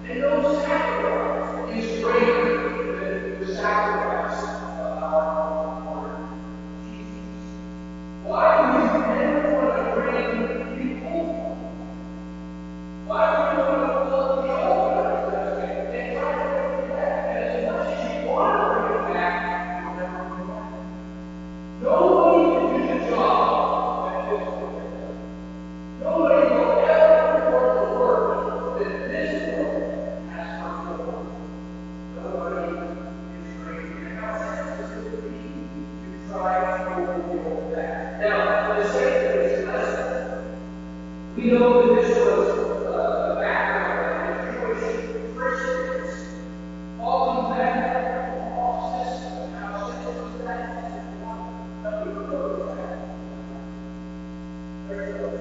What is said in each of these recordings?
And no sacrifice is greater than the sacrifice of our Lord Jesus. Why would you ever want to bring people? Why would you want to pull the altar and try to bring it back? And as much as you want to bring it back, you'll never bring it back. Nobody can do the job that this will. Nobody will ever perform the work that this world has performed. Nobody is greater. And how senseless it would be to try to overrule that. Now, for the sake of this lesson, we know that this was the background of the Jewish Christians falling back on the law system. How senseless that is. Now, we know that. There's no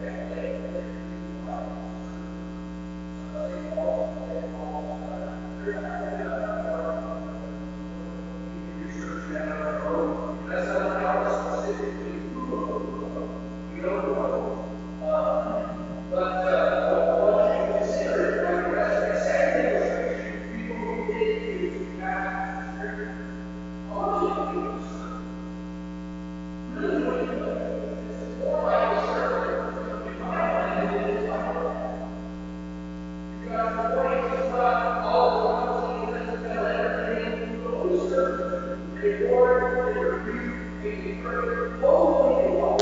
research that I wrote. That's not how specifically we don't know. But what you consider is like the second illustration, people who did use have all of these. Really, what you know, it's more like a sermon in my mind than it is like that. Because the point is not all the ones he doesn't tell everything to the sermon. They warn, they rebuke, they encourage, both in all.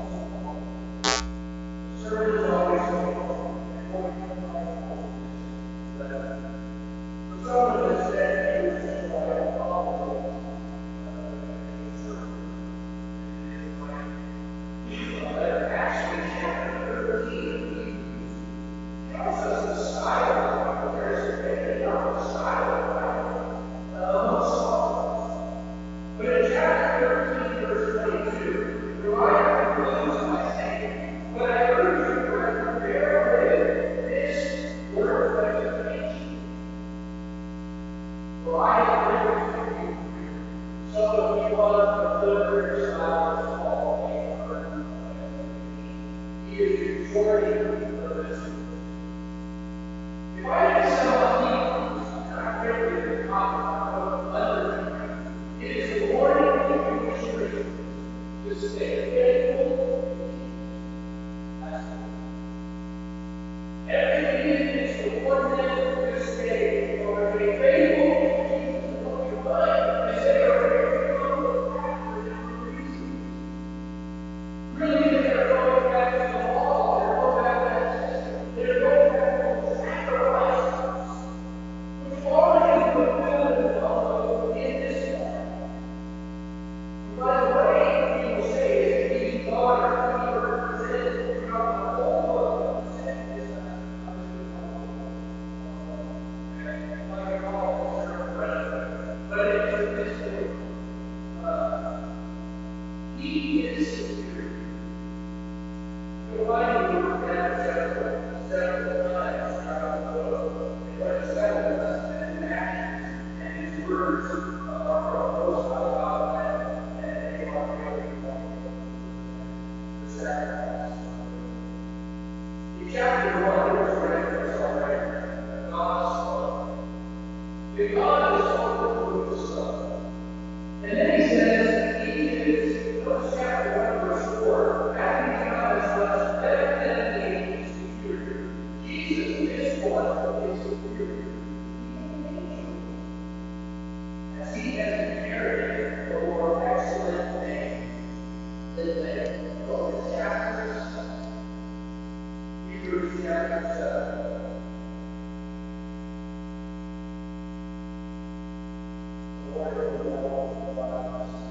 Sermon is always important. For someone that said he was just like a follower, actually, chapter 13 tells us the style of comparison, not the style of Saul. But in chapter 13, verse 22, the writer concludes by saying, "But I urge you, brethren, bear with this word of exhortation. For I have written to you, so that you are delivered yourselves from all pain. He is exhorting the listeners. If I can sum up Hebrews, and I quickly to talk about other things, it is a warning to Jewish Christians to stay faithful to Jesus. That's all. Everything is to warn them to stay or to be faithful to Jesus. And what you find is they are very humble for different reasons. Really, they're going back to the law, they're going back to that system, they're going back to the sacrifices, which already fulfilled in this life. By the way, people say that these daughters be represented throughout the whole world. But it's this way. He is superior. You'll find the word that several times throughout the book. And what it tells us and his actions and his words are proposed by God, and they are really the sacrifice. In chapter 1, there's reference already. God's Son. If God is spoken through the Son. And then he says, he is, notice chapter 1, verse 4, after God has blessed evidently superior. Jesus is one is superior. As he has inherited the more excellent name than they. Go to chapter 7. Hebrews chapter 7. The Lord of the world loves us.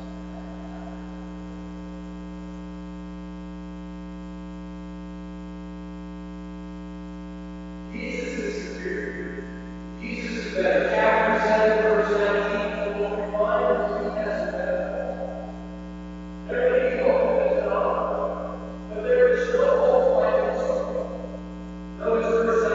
Jesus is superior. Jesus is better. Chapter 7, verse 19, the Lord reminds us he has a better. Everybody knows that's an honor. But there is no hope like this one. Notice verse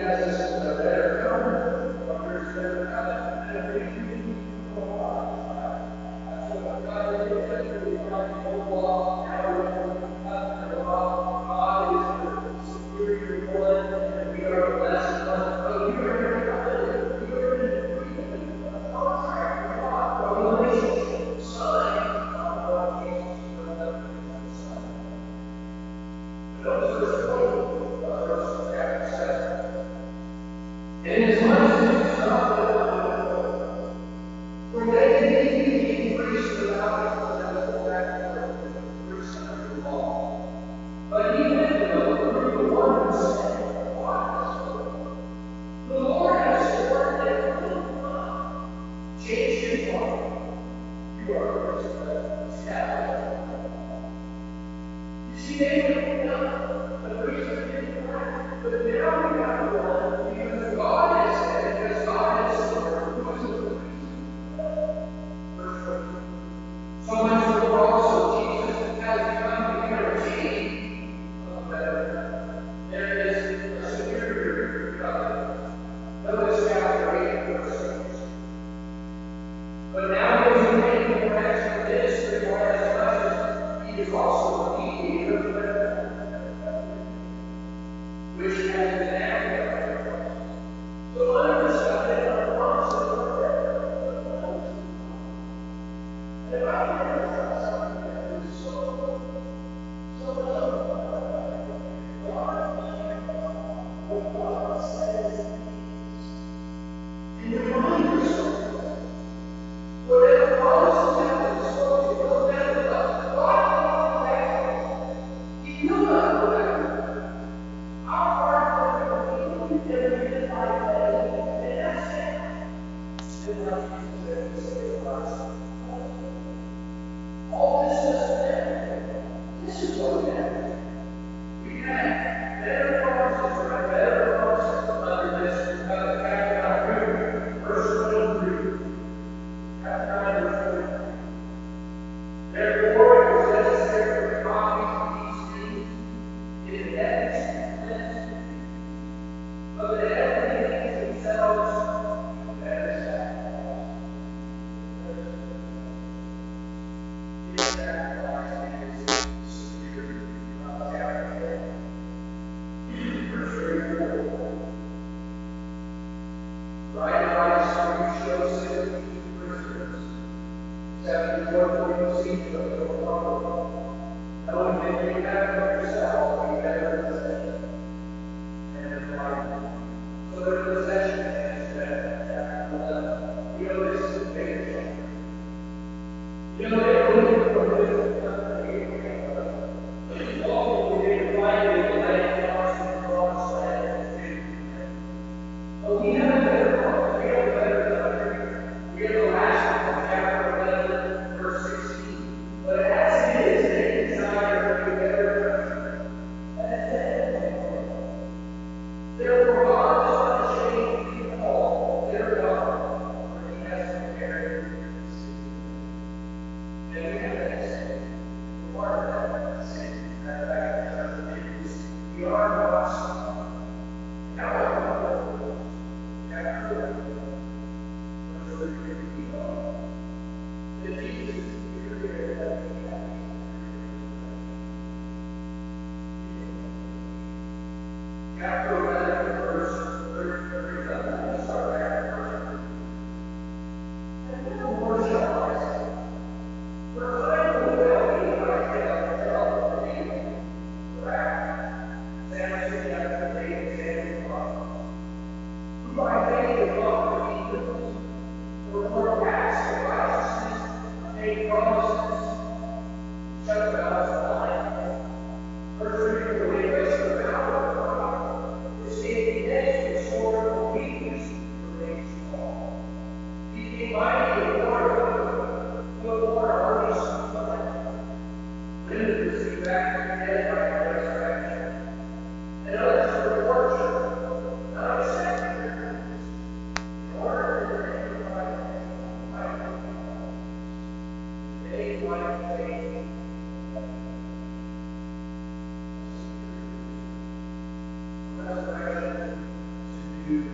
has this better covenant, or there's better covenant, and we can go on. That's what God did. That's what we find in the old law. Now we have the covenant of law. God is the superior one, and we are the lesser one. But we are in a covenant. We are in an agreement, a contract with God, a relationship, signed on what Jesus has done for the Son. Notice verse 20 of verse chapter 7. Inasmuch as you do not live under the law, for they indeed became priests without the back and priests under the law. But he went through the one who said, the Lord has sworn that he will not change his mind. You are established. You see, they were not the priests of his life, but now we have one because God has said, because God has sworn, who is the priest? Verse 20. So much the more also Jesus has become the guarantee of that there is a superior covenant. Notice chapter 8, verse 6. But now there is a man who acts for this, therefore as much as he is also the mediator of the covenant, which has been acted by Christ. So under this covenant are promises of death. And if I can emphasize something that is so what God says and remind yourself, whatever promises have been spoken, no matter what, God cannot go back. He will not go back. Our part of the kingdom is that we live by faith, and that's it. And like Jesus said, he said, all this doesn't matter. This is what matters. We had better promises, right? Better promises under this chapter 9, verse 23. Chapter 9, verse 23. Therefore, it was necessary for copies of these things in the heavens, but the heavenly things themselves better sacrifice. His sacrifice is superior, not sacrifice. Verse 34. Right advice you show sympathy to prisoners, except the joyful receipt of the Lord, knowing that you have of yourself a better possession and a life. So their possession is better. Chapter 11. You know, this is a big chapter. You know, they were looking for this ultimately they were finding the land crossing the promised land. But we have a better promise. We have a better country. We have the last one, chapter 11, verse 16. But as it is, they desire a better country. That's it. Therefore, God is not ashamed to call their God, for he has prepared the city. And we have that part of that city, that back in the we are God's. Now,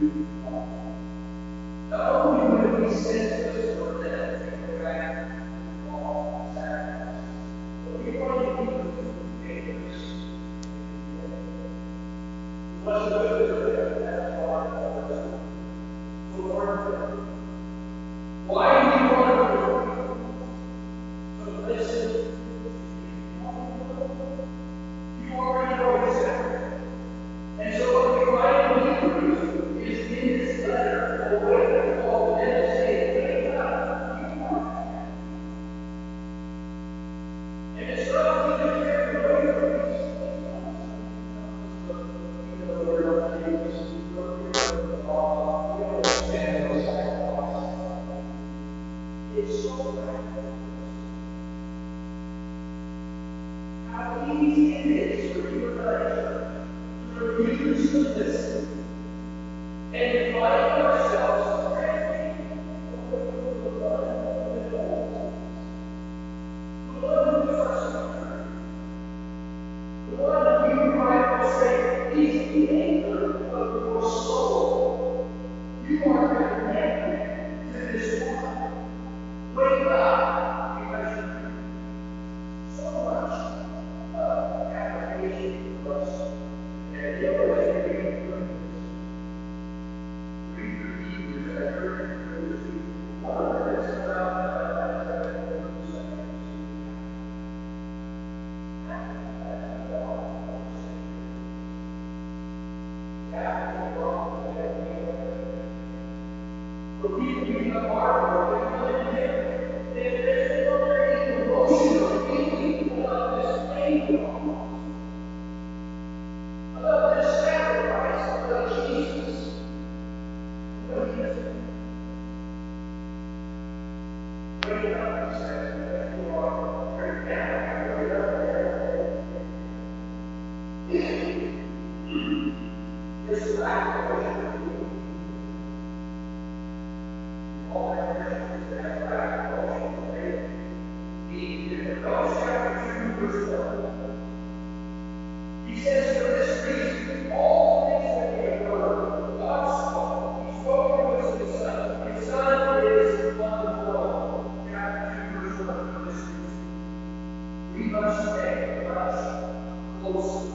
Not only would it be senseless for them to go back to the law and sacrifice, but we want to be dangerous. What's the good of it? That's part of the Lord. Why do you want to listen? You already know exactly. And so what we find in Hebrews is in this letter, the way that Paul would then say, wake up, you are. And it's not even carried away from these it's so bad. How easy it is for you and I to refuse to listen and to find ourselves drifting away from the one who trusts you, the one who you might say is the anchor of your soul. You are connected to this one. Wake up, because so much application for us. And the other way to read through Hebrews, I heard it through one of the things about for people to become hardcore, they really care. There's already emotional feeling about this anger, about this sacrifice of Jesus. Wake up, he says, that you are very down. This lack of worship of you. All that Christians that have lack of worship of faith need to do. Romans chapter 2, verse 1. He says, for this reason, all things that we have heard, God spoke. He spoke to us in His Son. His Son is on the throne. Chapter 2, verse 1. For this reason, we must stay much closer.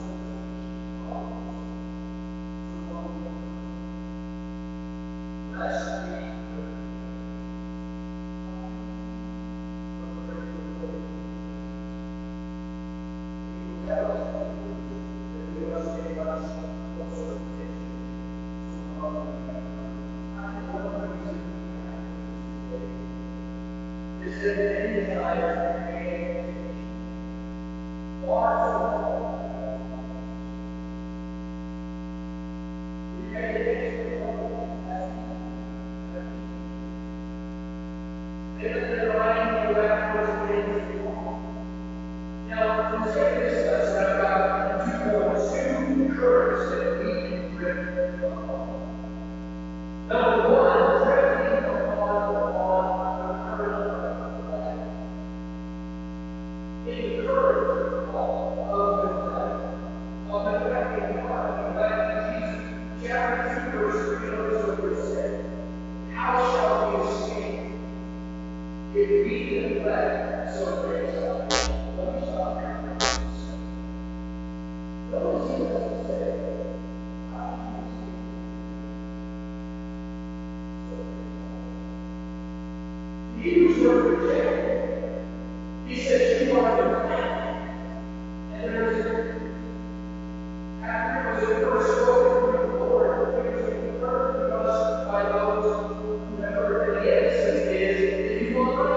Lest we is that any desire to remain far from home. We pay attention to they let their mind go back towards the things we want. Now, for the sake of this lesson, I've got 2 points, 2 currents that we can drift upon. Number 1, drifting upon the current of life. In the current of neglecting God, neglecting Jesus. Chapter 2, verse 3, notice what it said. How shall we escape if we neglect so great salvation? Let me stop here. Notice he doesn't say, how do you escape so great salvation? The Hebrews were rejected. He says, you are neglected. And there's after it was a word spoken through the Lord, it was confirmed to us by those who have heard. And the emphasis is, if you want to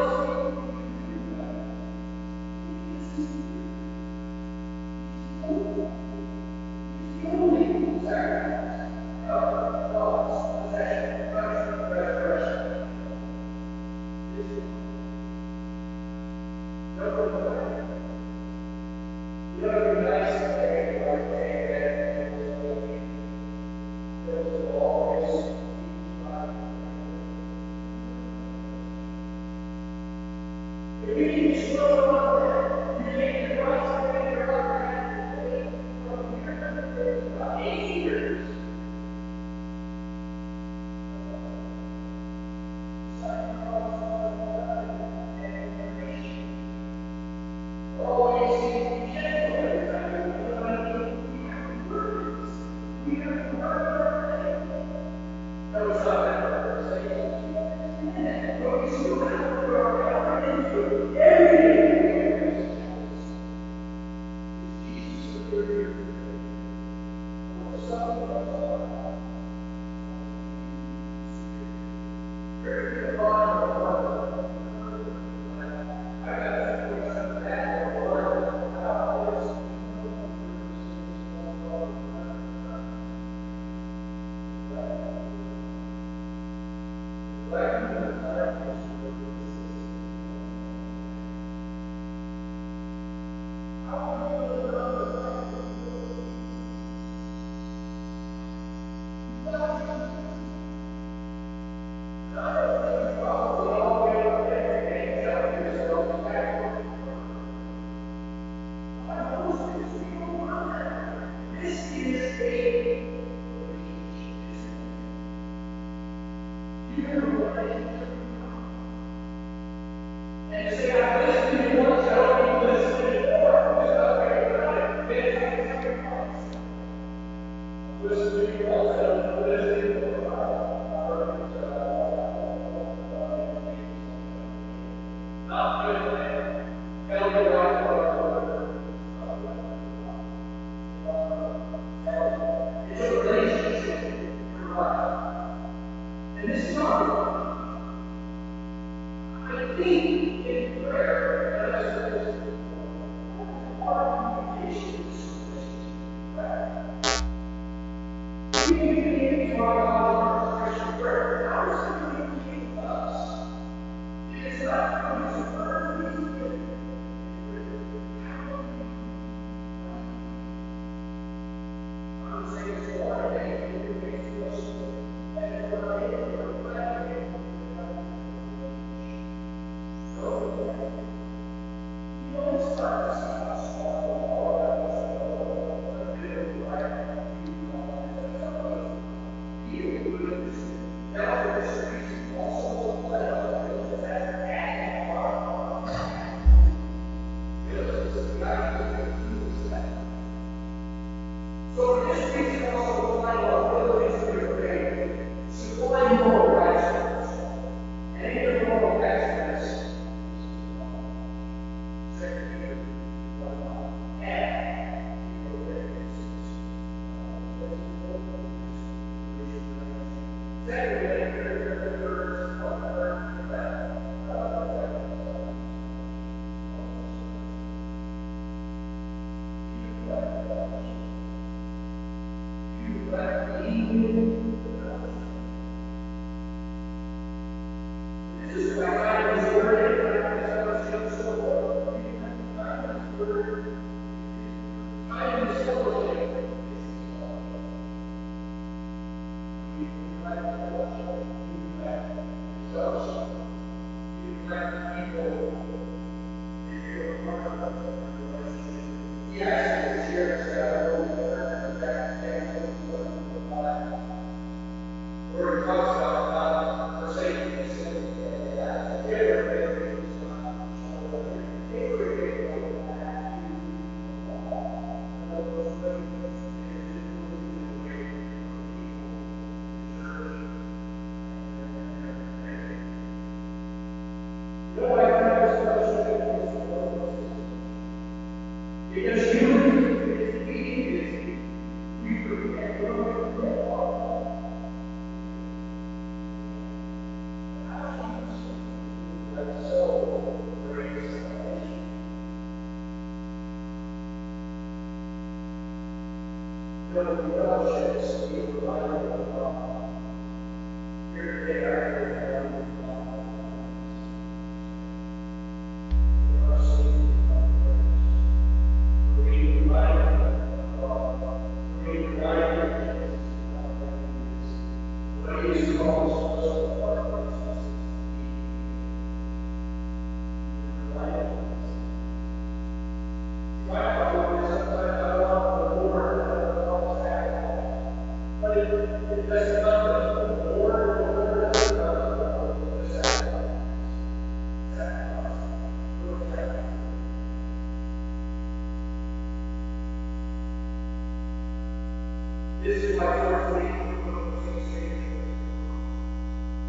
This is my fourth week.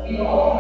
in all